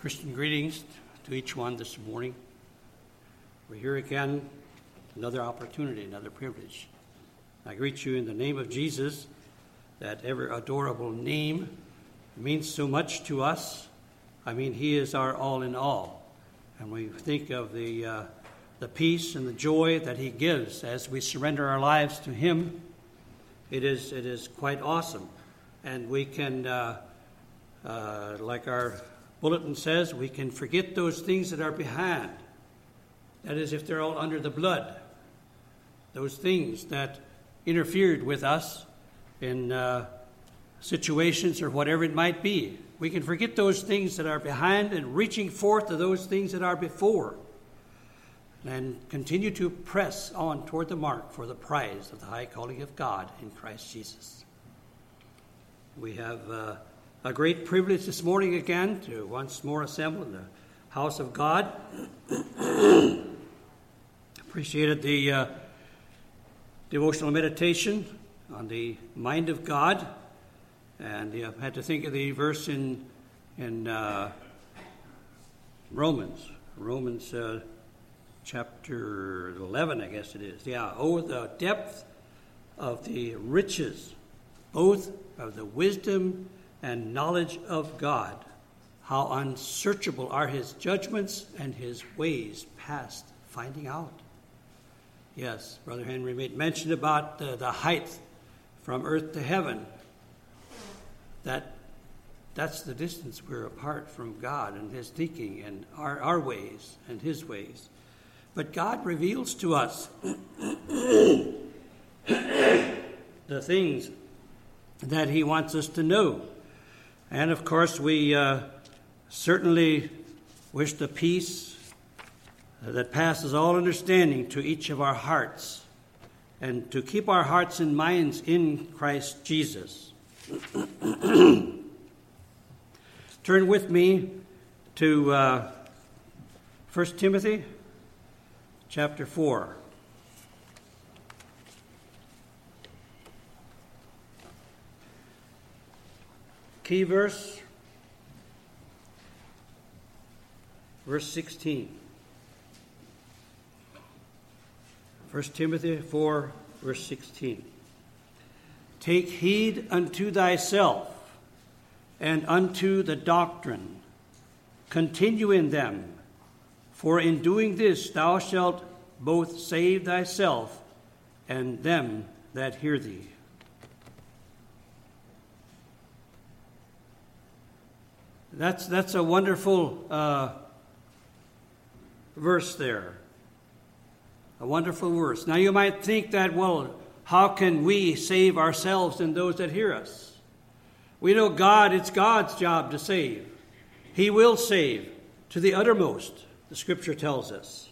Christian greetings to each one this morning. We're here again, another opportunity, another privilege. I greet you in the name of Jesus, that ever adorable name means so much to us. I mean, he is our all in all. And we think of the peace and the joy that he gives as we surrender our lives to him. It is quite awesome. And we can, like our bulletin says, we can forget those things that are behind. That is, if they're all under the blood. Those things that interfered with us in situations or whatever it might be. We can forget those things that are behind and reaching forth to those things that are before. And continue to press on toward the mark for the prize of the high calling of God in Christ Jesus. We have a great privilege this morning again to once more assemble in the house of God. Appreciated the devotional meditation on the mind of God. And I had to think of the verse in Romans chapter 11, I guess it is. Yeah, oh, the depth of the riches, both of the wisdom and knowledge of God. How unsearchable are his judgments and his ways past finding out. Yes, Brother Henry made mention about the height from earth to heaven. That's the distance we're apart from God and his thinking and our ways and his ways. But God reveals to us the things that he wants us to know. And of course, we certainly wish the peace that passes all understanding to each of our hearts, and to keep our hearts and minds in Christ Jesus. Turn with me to 1 Timothy chapter 4. Key verse, verse 16. 1 Timothy 4, verse 16. Take heed unto thyself and unto the doctrine. Continue in them, for in doing this thou shalt both save thyself and them that hear thee. That's a wonderful verse there. A wonderful verse. Now you might think that, well, how can we save ourselves and those that hear us? We know God, it's God's job to save. He will save to the uttermost, the Scripture tells us.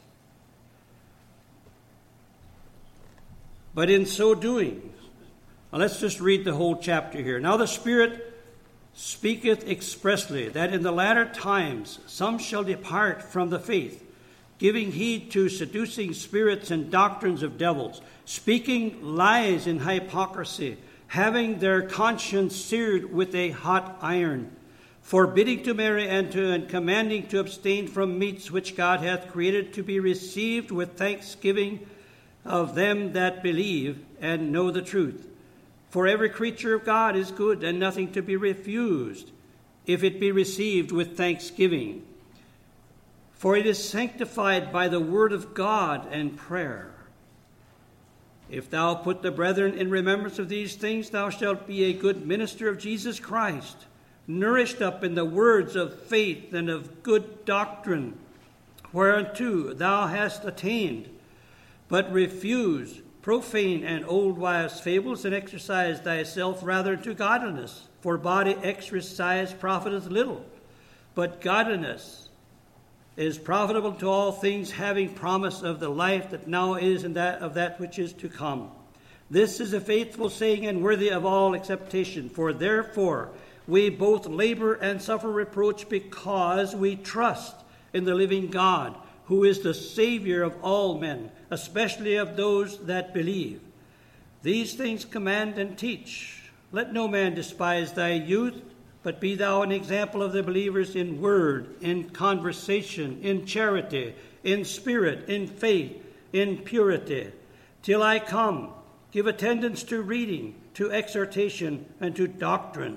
But in so doing, well, let's just read the whole chapter here. Now the Spirit speaketh expressly that in the latter times some shall depart from the faith, giving heed to seducing spirits and doctrines of devils, speaking lies in hypocrisy, having their conscience seared with a hot iron, forbidding to marry and commanding to abstain from meats which God hath created to be received with thanksgiving of them that believe and know the truth. For every creature of God is good, and nothing to be refused, if it be received with thanksgiving. For it is sanctified by the word of God and prayer. If thou put the brethren in remembrance of these things, thou shalt be a good minister of Jesus Christ, nourished up in the words of faith and of good doctrine, whereunto thou hast attained. But refuse profane and old wives' fables, and exercise thyself rather to godliness. For body exercise profiteth little, but godliness is profitable to all things, having promise of the life that now is and that of that which is to come. This is a faithful saying and worthy of all acceptation. For therefore we both labor and suffer reproach, because we trust in the living God, who is the Savior of all men, especially of those that believe. These things command and teach. Let no man despise thy youth, but be thou an example of the believers in word, in conversation, in charity, in spirit, in faith, in purity. Till I come, give attendance to reading, to exhortation, and to doctrine.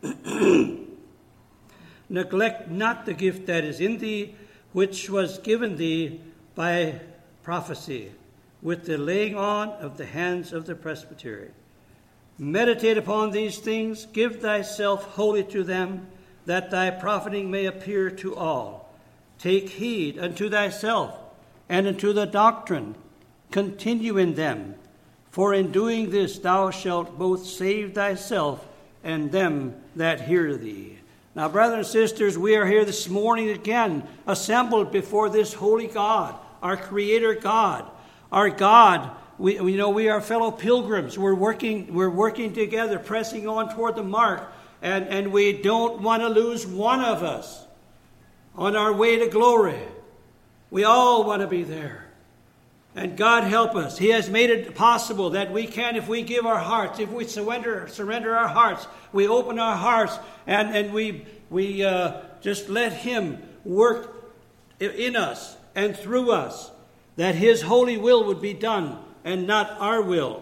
Neglect not the gift that is in thee, which was given thee by prophecy, with the laying on of the hands of the presbytery. Meditate upon these things, give thyself wholly to them, that thy profiting may appear to all. Take heed unto thyself and unto the doctrine. Continue in them, for in doing this thou shalt both save thyself and them that hear thee. Now, brothers and sisters, we are here this morning again, assembled before this holy God, our Creator God. Our God, we are fellow pilgrims. We're working together, pressing on toward the mark, and we don't want to lose one of us on our way to glory. We all want to be there. And God help us. He has made it possible that we can, if we give our hearts, if we surrender our hearts, we open our hearts, and we just let Him work in us and through us, that His holy will would be done and not our will.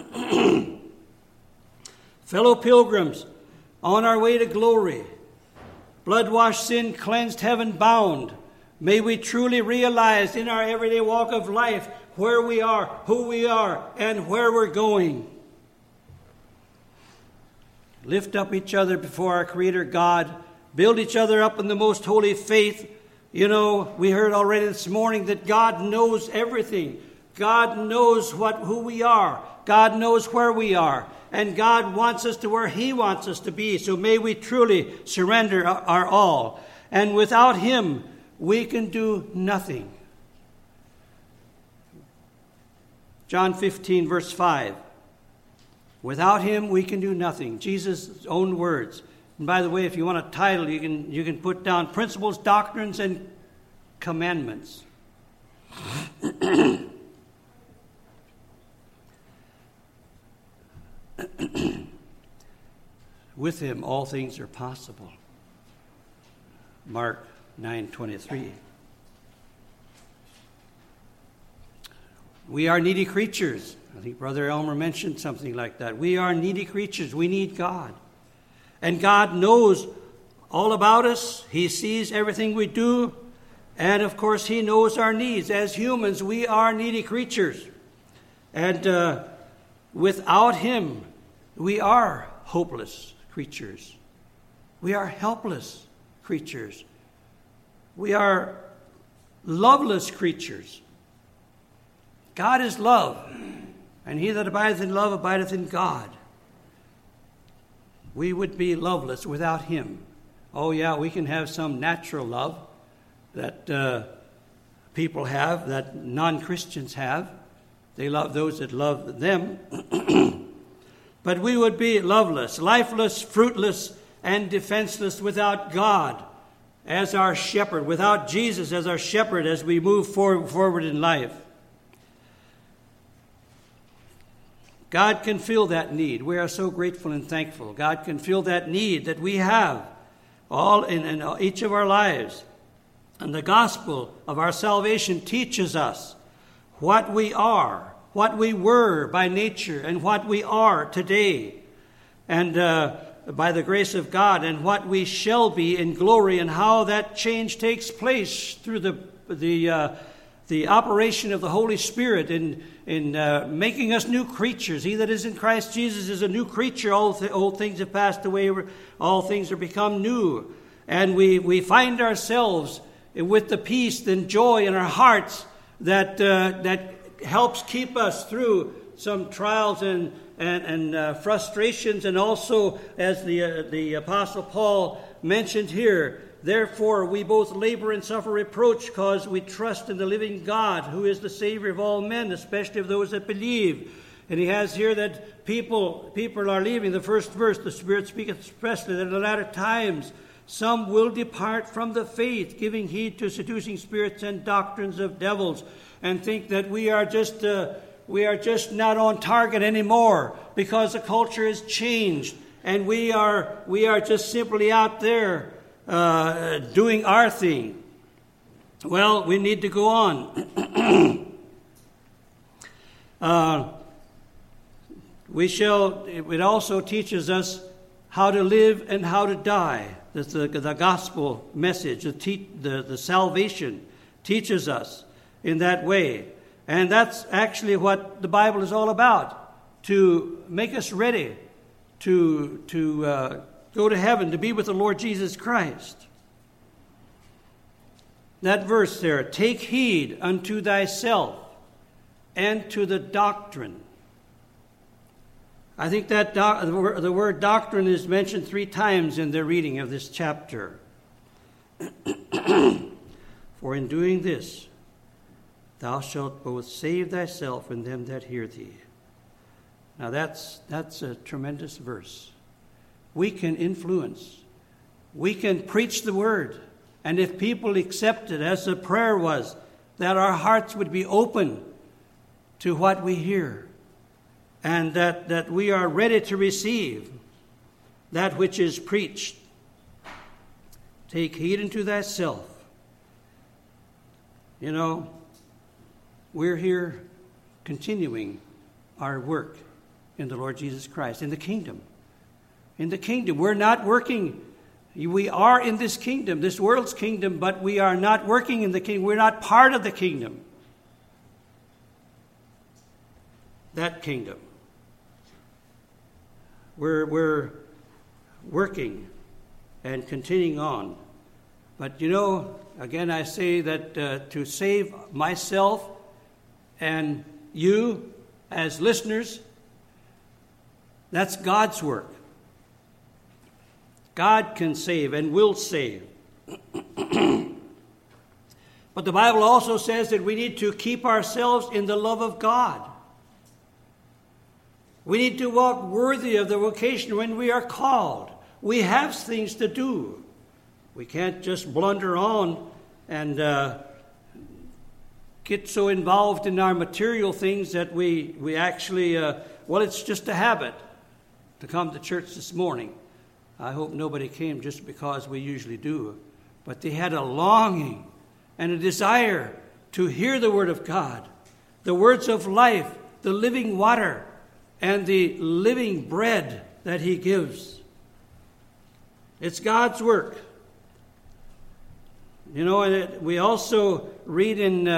Fellow pilgrims, on our way to glory, blood-washed, sin-cleansed, heaven-bound, may we truly realize in our everyday walk of life where we are, who we are, and where we're going. Lift up each other before our Creator God. Build each other up in the most holy faith. You know, we heard already this morning that God knows everything. God knows who we are. God knows where we are. And God wants us to where He wants us to be. So may we truly surrender our all. And without Him, we can do nothing. John 15, verse 5. Without Him, we can do nothing. Jesus' own words. And by the way, if you want a title, you can put down Principles, Doctrines, and Commandments. With Him, all things are possible. Mark 9:23. We are needy creatures. I think Brother Elmer mentioned something like that. We are needy creatures. We need God. And God knows all about us. He sees everything we do. And, of course, He knows our needs. As humans, we are needy creatures. And without Him, we are hopeless creatures. We are helpless creatures. We are loveless creatures. God is love, and he that abideth in love abideth in God. We would be loveless without Him. Oh yeah, we can have some natural love that people have, that non-Christians have. They love those that love them. But we would be loveless, lifeless, fruitless, and defenseless without God as our shepherd, without Jesus as our shepherd as we move forward in life. God can fill that need. We are so grateful and thankful. God can fill that need that we have all in each of our lives. And the gospel of our salvation teaches us what we are, what we were by nature, and what we are today, and by the grace of God, and what we shall be in glory, and how that change takes place through the operation of the Holy Spirit in making us new creatures. He that is in Christ Jesus is a new creature. Old things have passed away. All things are become new. And we find ourselves with the peace and joy in our hearts that helps keep us through some trials and frustrations. And also, as the Apostle Paul mentioned here, therefore, we both labor and suffer reproach because we trust in the living God, who is the Savior of all men, especially of those that believe. And he has here that people are leaving. The first verse, the Spirit speaketh expressly that in the latter times some will depart from the faith, giving heed to seducing spirits and doctrines of devils, and think that we are just not on target anymore because the culture has changed. and we are just simply out there doing our thing. Well, we need to go on. It also teaches us how to live and how to die. The gospel message, the salvation teaches us in that way. And that's actually what the Bible is all about, to make us ready to go to heaven, to be with the Lord Jesus Christ. That verse there, take heed unto thyself and to the doctrine. I think that the word doctrine is mentioned 3 times in the reading of this chapter. For in doing this, thou shalt both save thyself and them that hear thee. Now that's a tremendous verse. We can influence. We can preach the word. And if people accept it, as the prayer was, that our hearts would be open to what we hear, and that we are ready to receive that which is preached. Take heed unto thyself. You know, we're here continuing our work in the Lord Jesus Christ, in the kingdom. In the kingdom. We're not working. We are in this kingdom, this world's kingdom, but we are not working in the kingdom. We're not part of the kingdom. That kingdom. We're working and continuing on. But you know, again I say that to save myself and you as listeners, that's God's work. God can save and will save. But the Bible also says that we need to keep ourselves in the love of God. We need to walk worthy of the vocation when we are called. We have things to do. We can't just blunder on and get so involved in our material things that we actually, it's just a habit to come to church this morning. I hope nobody came just because we usually do. But they had a longing and a desire to hear the Word of God, the words of life, the living water, and the living bread that He gives. It's God's work. You know, and we also read in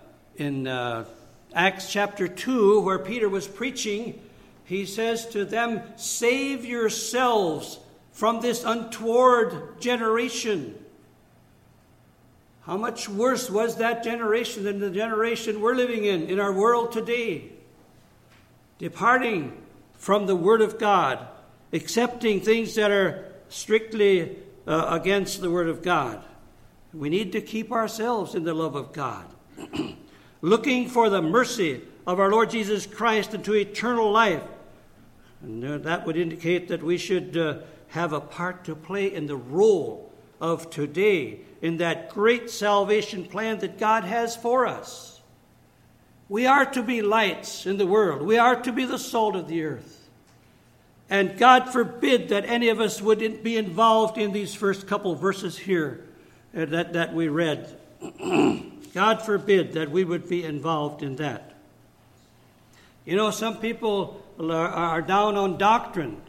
Acts chapter 2, where Peter was preaching, he says to them, save yourselves from this untoward generation. How much worse was that generation than the generation we're living in our world today? Departing from the Word of God, accepting things that are strictly against the Word of God. We need to keep ourselves in the love of God, looking for the mercy of our Lord Jesus Christ into eternal life. And that would indicate that we should have a part to play in the role of today in that great salvation plan that God has for us. We are to be lights in the world. We are to be the salt of the earth. And God forbid that any of us would be involved in these first couple verses here that we read. God forbid that we would be involved in that. You know, some people are down on doctrine.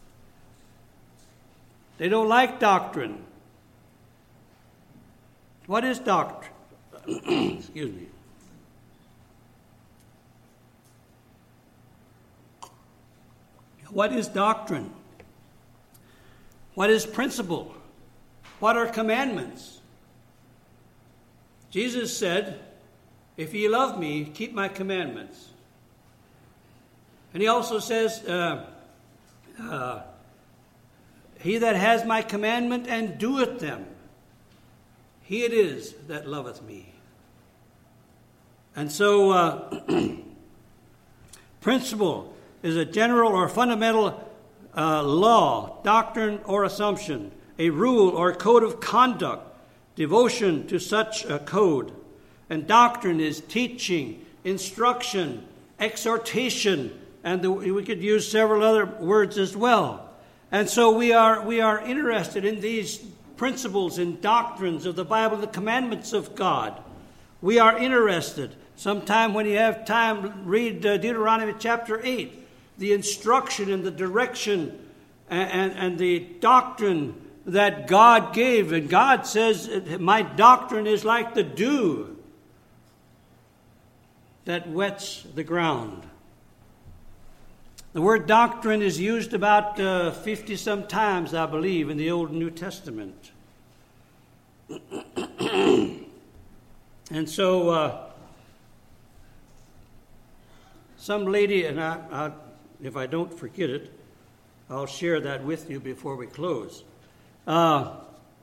They don't like doctrine. What is doctrine? Excuse me. What is doctrine? What is principle? What are commandments? Jesus said, if ye love me, keep my commandments. And he also says, he that has my commandment and doeth them, he it is that loveth me. And so, principle is a general or fundamental law, doctrine, or assumption, a rule or code of conduct, devotion to such a code. And doctrine is teaching, instruction, exhortation, and we could use several other words as well. And so we are interested in these principles and doctrines of the Bible, the commandments of God. We are interested. Sometime when you have time, read Deuteronomy chapter 8, the instruction and the direction and the doctrine that God gave. And God says, my doctrine is like the dew that wets the ground. The word doctrine is used about 50-some times, I believe, in the Old and New Testament. And so, some lady, and I, if I don't forget it, I'll share that with you before we close. The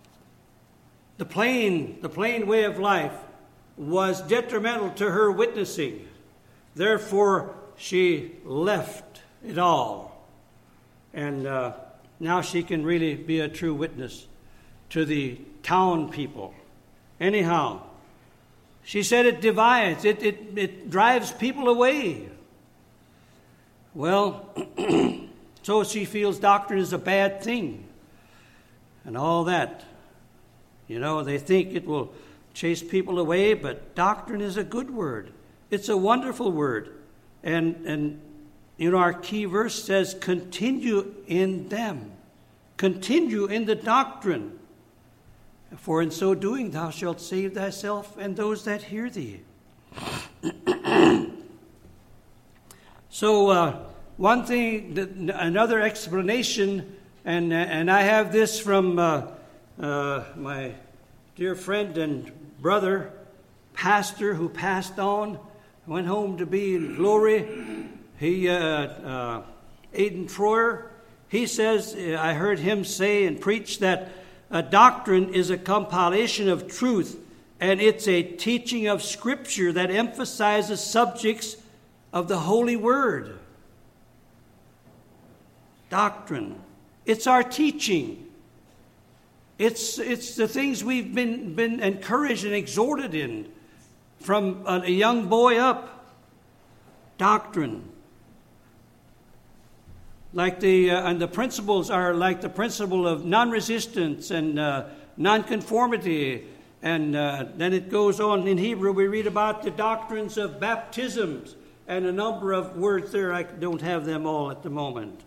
plain way of life was detrimental to her witnessing. Therefore, she left it all. And now she can really be a true witness to the town people. Anyhow, she said it divides, it drives people away. Well, so she feels doctrine is a bad thing and all that. You know, they think it will chase people away, but doctrine is a good word. It's a wonderful word. And you know, our key verse says, continue in them. Continue in the doctrine. For in so doing thou shalt save thyself and those that hear thee. So one thing, another explanation, and I have this from my dear friend and brother, pastor who passed on, went home to be in glory. He, Aiden Troyer, he says, I heard him say and preach that a doctrine is a compilation of truth, and it's a teaching of Scripture that emphasizes subjects of the Holy Word. Doctrine. It's our teaching. It's the things we've been encouraged and exhorted in from a young boy up. Doctrine. Like and the principles are like the principle of non-resistance and non-conformity. And then it goes on in Hebrew. We read about the doctrines of baptisms and a number of words there. I don't have them all at the moment.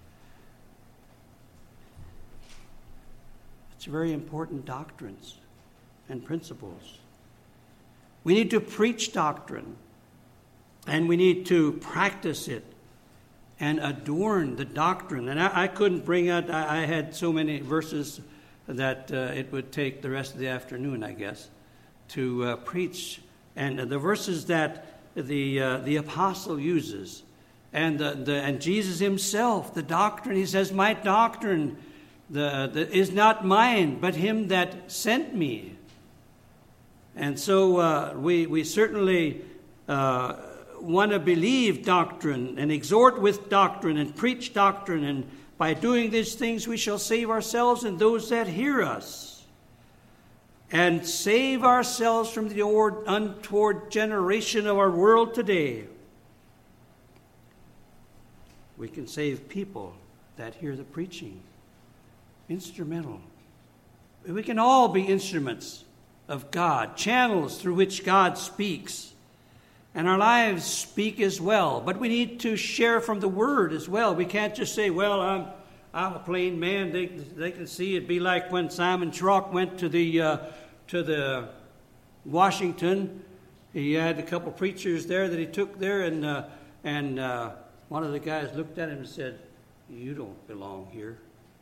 It's very important doctrines and principles. We need to preach doctrine, and we need to practice it and adorn the doctrine. And I couldn't bring out, I had so many verses that it would take the rest of the afternoon, I guess, to preach. And the verses that the apostle uses, and Jesus himself, the doctrine, he says, my doctrine is not mine, but him that sent me. And so we certainly want to believe doctrine and exhort with doctrine and preach doctrine, and by doing these things we shall save ourselves and those that hear us, and save ourselves from the untoward generation of our world today. We can save people that hear the preaching. Instrumental. We can all be instruments of God, channels through which God speaks. And our lives speak as well. But we need to share from the Word as well. We can't just say, well, I'm a plain man. They can see it. Be like when Simon Schrock went to the Washington. He had a couple preachers there that he took there, and one of the guys looked at him and said, you don't belong here.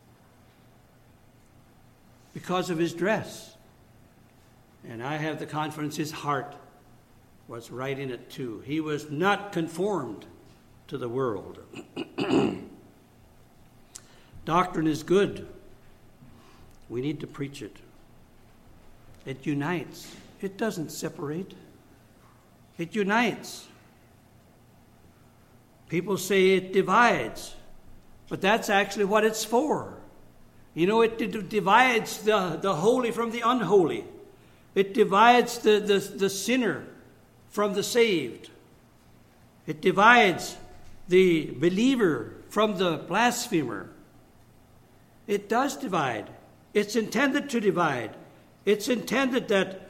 Because of his dress. And I have the confidence his heart was right in it too. He was not conformed to the world. Doctrine is good. We need to preach it. It unites. It doesn't separate. It unites. People say it divides, but that's actually what it's for. You know, it divides the holy from the unholy. It divides the sinner from the saved. It divides the believer from the blasphemer. It does divide. It's intended to divide. It's intended that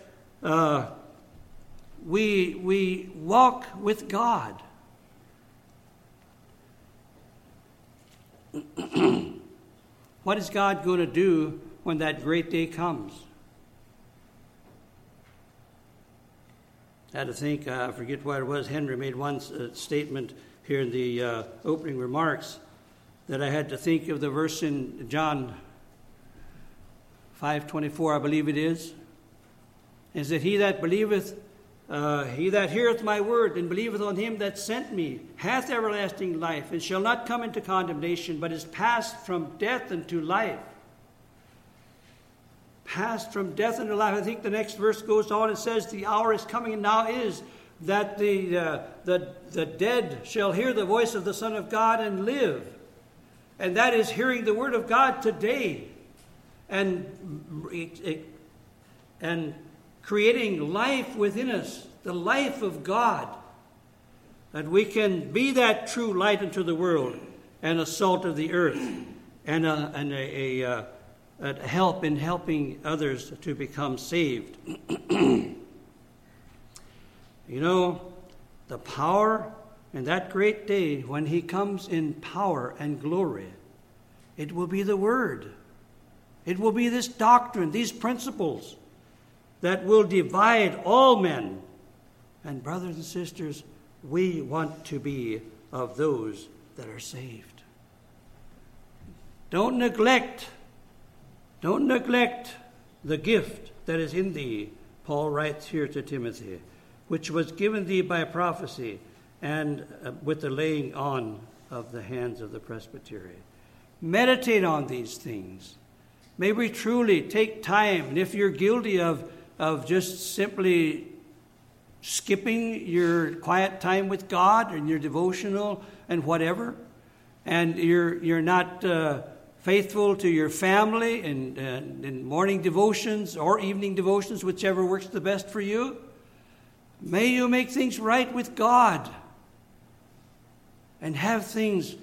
we walk with God. What is God going to do when that great day comes? I had to think, I forget what it was. Henry made one statement here in the opening remarks that I had to think of the verse in John 5:24, I believe it is that he that believeth, he that heareth my word and believeth on him that sent me hath everlasting life, and shall not come into condemnation, but is passed from death into life. Passed from death into life. I think the next verse goes on and says, the hour is coming, and now is, that the dead shall hear the voice of the Son of God and live. And that is hearing the word of God today and creating life within us, the life of God, that we can be that true light into the world and a salt of the earth and a help in helping others to become saved. You know, the power in that great day when he comes in power and glory, it will be the Word. It will be this doctrine, these principles that will divide all men. And brothers and sisters, we want to be of those that are saved. Don't neglect the gift that is in thee, Paul writes here to Timothy, which was given thee by prophecy and with the laying on of the hands of the presbytery. Meditate on these things. May we truly take time, and if you're guilty of just simply skipping your quiet time with God and your devotional and whatever, and you're not faithful to your family in morning devotions or evening devotions, whichever works the best for you, may you make things right with God and have things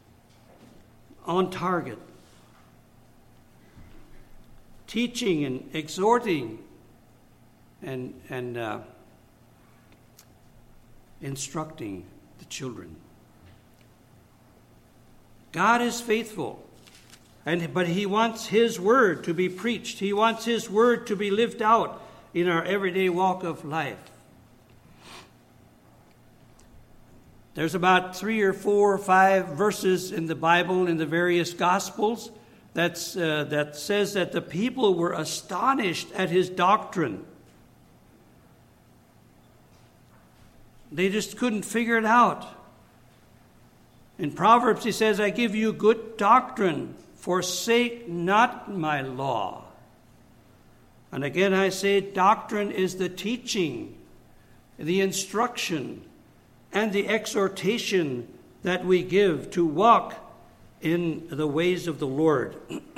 on target. Teaching and exhorting and instructing the children. God is faithful, but he wants his word to be preached. He wants his word to be lived out in our everyday walk of life. There's about 3 or 4 or 5 verses in the Bible, in the various Gospels, that says that the people were astonished at his doctrine. They just couldn't figure it out. In Proverbs, he says, I give you good doctrine, forsake not my law. And again I say, doctrine is the teaching, the instruction, and the exhortation that we give to walk in the ways of the Lord.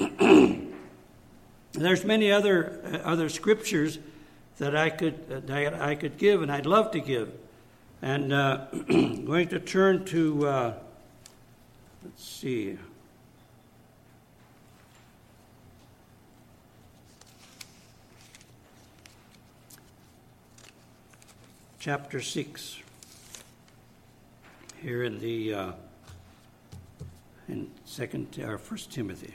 There's many other scriptures that I could give, and I'd love to give. And I'm going to turn to, let's see. Chapter 6. Here in the in 1 Timothy.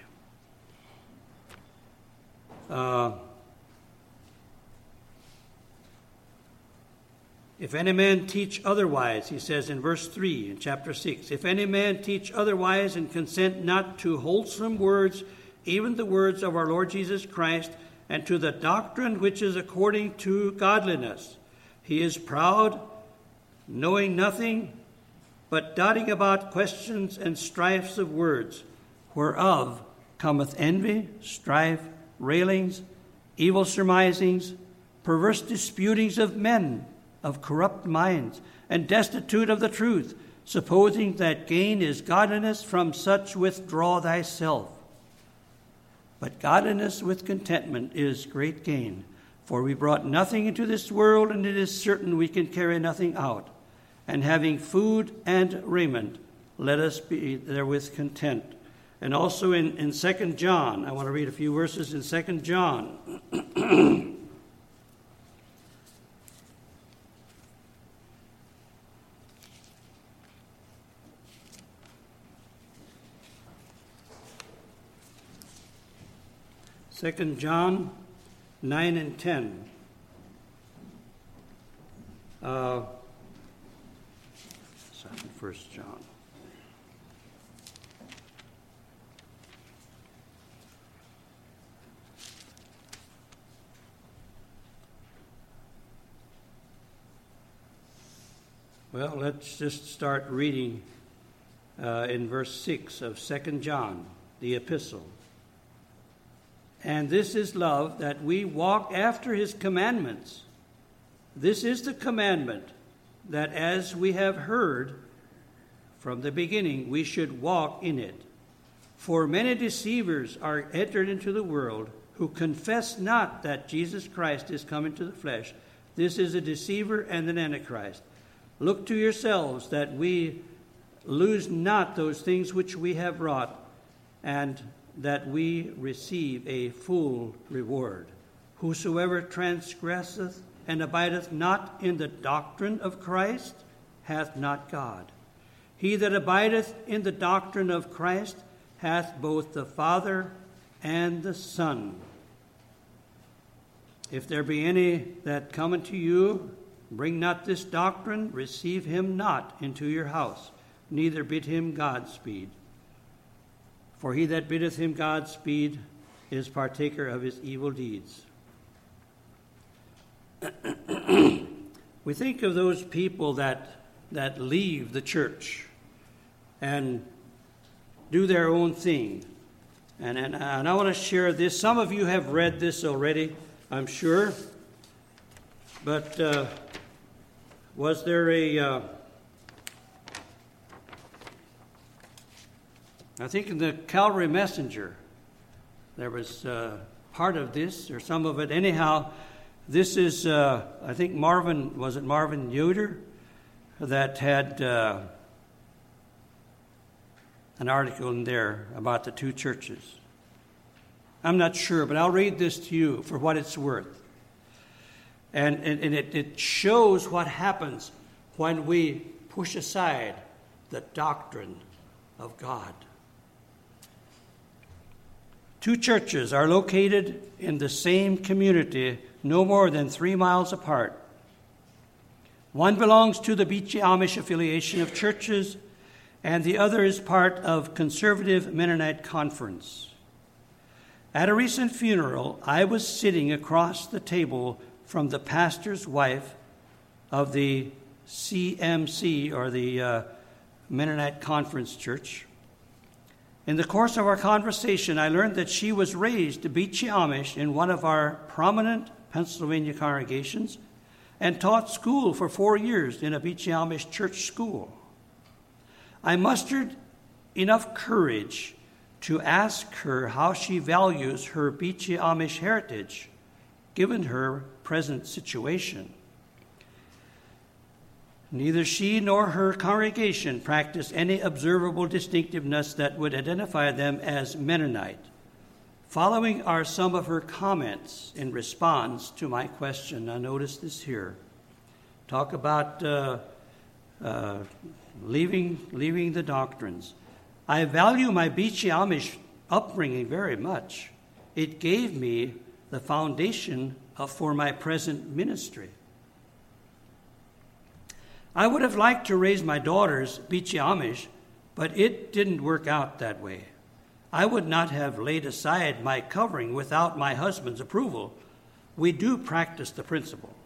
If any man teach otherwise, he says in verse 3 in chapter 6, if any man teach otherwise and consent not to wholesome words, even the words of our Lord Jesus Christ, and to the doctrine which is according to godliness, he is proud, knowing nothing, but dotting about questions and strifes of words, whereof cometh envy, strife, railings, evil surmisings, perverse disputings of men of corrupt minds, and destitute of the truth, supposing that gain is godliness. From such withdraw thyself. But godliness with contentment is great gain. For we brought nothing into this world, and it is certain we can carry nothing out. And having food and raiment, let us be therewith content. And also in 2 John. I want to read a few verses in 2 John. Second John 9 and 10. First John. Well, let's just start reading in verse 6 of 2 John, the epistle. And this is love, that we walk after his commandments. This is the commandment, that as we have heard from the beginning, we should walk in it. For many deceivers are entered into the world, who confess not that Jesus Christ is come into the flesh. This is a deceiver and an antichrist. Look to yourselves that we lose not those things which we have wrought, and that we receive a full reward. Whosoever transgresseth and abideth not in the doctrine of Christ hath not God. He that abideth in the doctrine of Christ hath both the Father and the Son. If there be any that come unto you, bring not this doctrine, receive him not into your house, neither bid him Godspeed. For he that biddeth him Godspeed is partaker of his evil deeds. We think of those people that leave the church and do their own thing. And I want to share this. Some of you have read this already, I'm sure. But was there I think in the Calvary Messenger, there was part of this, or some of it. Anyhow, this is, I think Marvin Yoder that had an article in there about the two churches. I'm not sure, but I'll read this to you for what it's worth. And it shows what happens when we push aside the doctrine of God. Two churches are located in the same community, no more than 3 miles apart. One belongs to the Beachy Amish affiliation of churches, and the other is part of Conservative Mennonite Conference. At a recent funeral, I was sitting across the table from the pastor's wife of the CMC, or the Mennonite Conference Church. In the course of our conversation, I learned that she was raised Beachy Amish in one of our prominent Pennsylvania congregations and taught school for 4 years in a Beachy Amish church school. I mustered enough courage to ask her how she values her Beachy Amish heritage, given her present situation. Neither she nor her congregation practice any observable distinctiveness that would identify them as Mennonite. Following are some of her comments in response to my question. Now notice this here. Talk about leaving the doctrines. I value my Beachy Amish upbringing very much. It gave me the foundation for my present ministry. I would have liked to raise my daughters Beachy Amish, but it didn't work out that way. I would not have laid aside my covering without my husband's approval. We do practice the principle.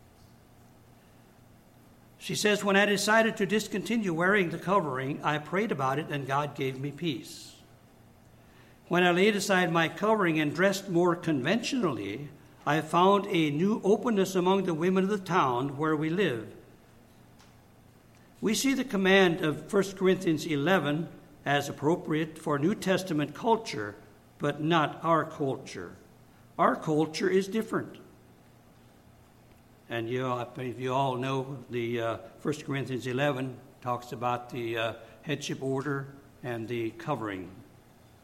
She says, when I decided to discontinue wearing the covering, I prayed about it and God gave me peace. When I laid aside my covering and dressed more conventionally, I found a new openness among the women of the town where we live. We see the command of 1 Corinthians 11 as appropriate for New Testament culture, but not our culture. Our culture is different. And you all know the 1 Corinthians 11 talks about the headship order and the covering.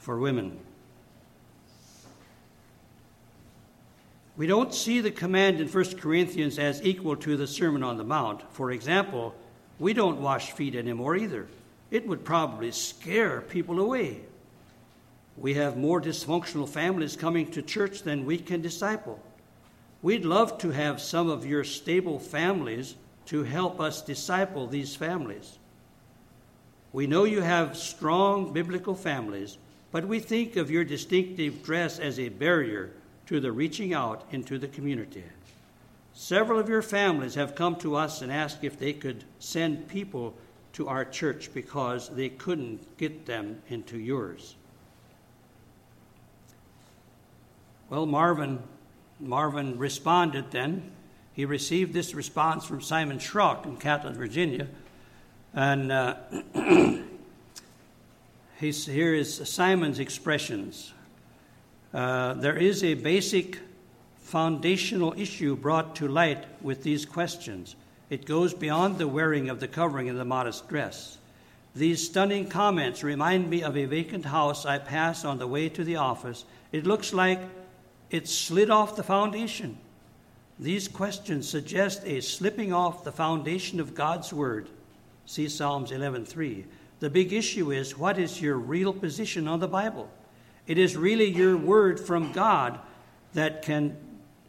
for women. We don't see the command in 1 Corinthians as equal to the Sermon on the Mount. For example, we don't wash feet anymore either. It would probably scare people away. We have more dysfunctional families coming to church than we can disciple. We'd love to have some of your stable families to help us disciple these families. We know you have strong biblical families, but we think of your distinctive dress as a barrier to the reaching out into the community. Several of your families have come to us and asked if they could send people to our church because they couldn't get them into yours. Well, Marvin responded then. He received this response from Simon Schrock in Catlin, Virginia. And here is Simon's expressions. There is a basic foundational issue brought to light with these questions. It goes beyond the wearing of the covering and the modest dress. These stunning comments remind me of a vacant house I pass on the way to the office. It looks like it slid off the foundation. These questions suggest a slipping off the foundation of God's Word. See Psalms 11:3. The big issue is, what is your real position on the Bible? It is really your word from God that can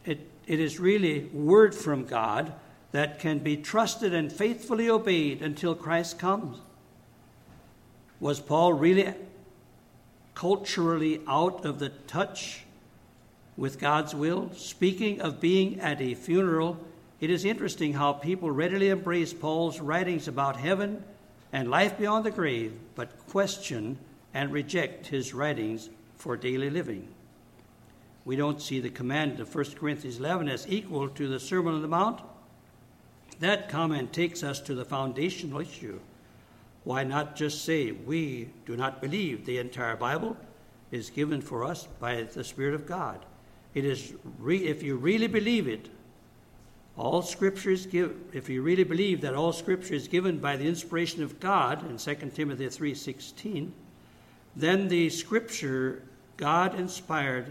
be trusted and faithfully obeyed until Christ comes. Was Paul really culturally out of the touch with God's will? Speaking of being at a funeral, it is interesting how people readily embrace Paul's writings about heaven and life beyond the grave, but question and reject his writings for daily living. We don't see the command of 1 Corinthians 11 as equal to the Sermon on the Mount. That comment takes us to the foundational issue. Why not just say, we do not believe the entire Bible is given for us by the Spirit of God? It is if you really believe it, all Scripture is if you really believe that all Scripture is given by the inspiration of God in 2 Timothy 3:16, then the Scripture God inspired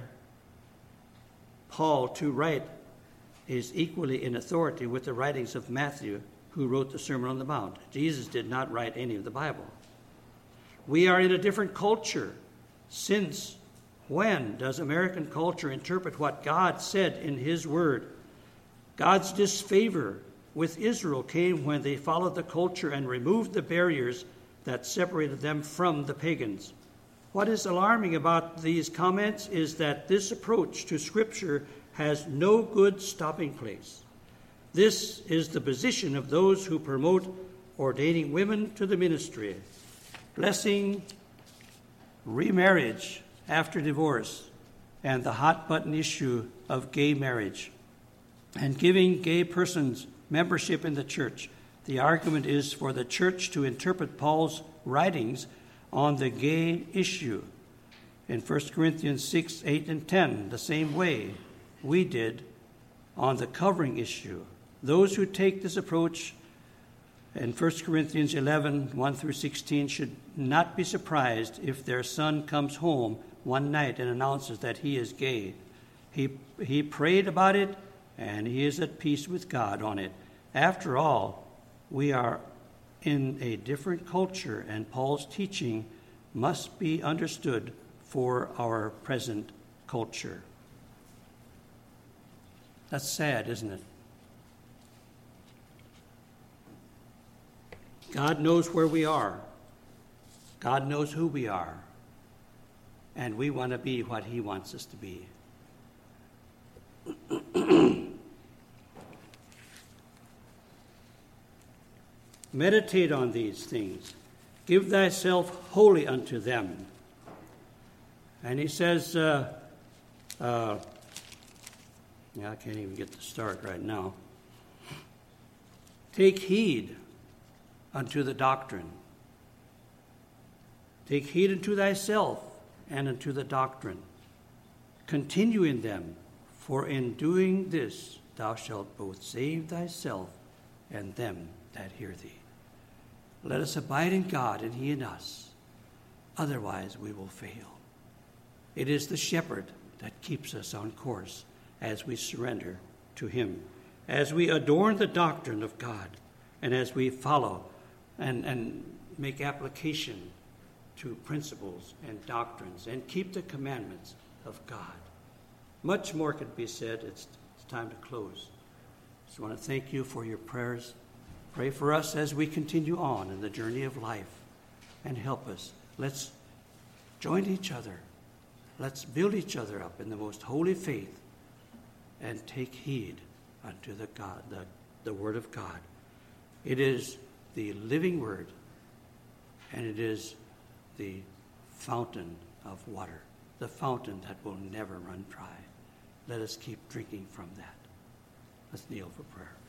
Paul to write is equally in authority with the writings of Matthew, who wrote the Sermon on the Mount. Jesus did not write any of the Bible. We are in a different culture. Since when does American culture interpret what God said in His Word? God's disfavor with Israel came when they followed the culture and removed the barriers that separated them from the pagans. What is alarming about these comments is that this approach to Scripture has no good stopping place. This is the position of those who promote ordaining women to the ministry, blessing remarriage after divorce, and the hot-button issue of gay marriage, and giving gay persons membership in the church. The argument is for the church to interpret Paul's writings on the gay issue in 1 Corinthians 6, 8, and 10, the same way we did on the covering issue. Those who take this approach in 1 Corinthians 11, 1 through 16, should not be surprised if their son comes home one night and announces that he is gay. He prayed about it, and he is at peace with God on it. After all, we are in a different culture, and Paul's teaching must be understood for our present culture. That's sad, isn't it? God knows where we are. God knows who we are. And we want to be what He wants us to be. Meditate on these things. Give thyself wholly unto them. And he says, I can't even get to start right now. Take heed unto the doctrine. Take heed unto thyself and unto the doctrine. Continue in them, for in doing this thou shalt both save thyself and them that hear thee. Let us abide in God and He in us. Otherwise we will fail. It is the shepherd that keeps us on course as we surrender to him, as we adorn the doctrine of God, and as we follow and make application to principles and doctrines and keep the commandments of God. Much more could be said. It's time to close. Just want to thank you for your prayers. Pray for us as we continue on in the journey of life, and help us. Let's join each other. Let's build each other up in the most holy faith and take heed unto the word of God. It is the living word, and it is the fountain of water, the fountain that will never run dry. Let us keep drinking from that. Let's kneel for prayer.